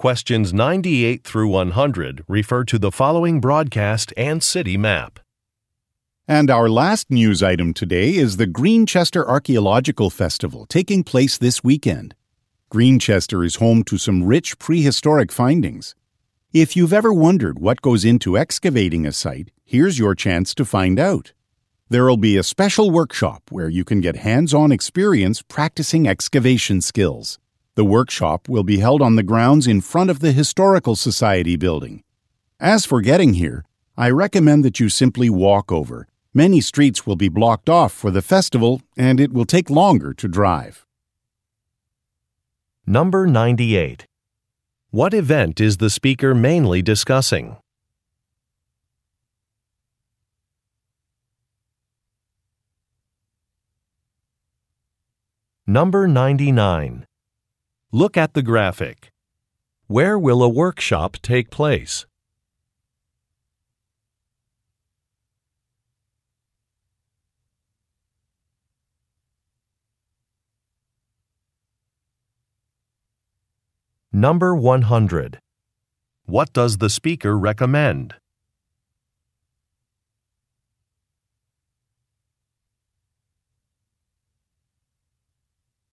Questions 98 through 100 refer to the following broadcast and city map. And our last news item today is the Greenchester Archaeological Festival taking place this weekend. Greenchester is home to some rich prehistoric findings. If you've ever wondered what goes into excavating a site, here's your chance to find out. There'll be a special workshop where you can get hands-on experience practicing excavation skills. The workshop will be held on the grounds in front of the Historical Society building. As for getting here, I recommend that you simply walk over. Many streets will be blocked off for the festival, and it will take longer to drive. Number 98. What event is the speaker mainly discussing? Number 99. Look at the graphic. Where will a workshop take place? Number 100. What does the speaker recommend?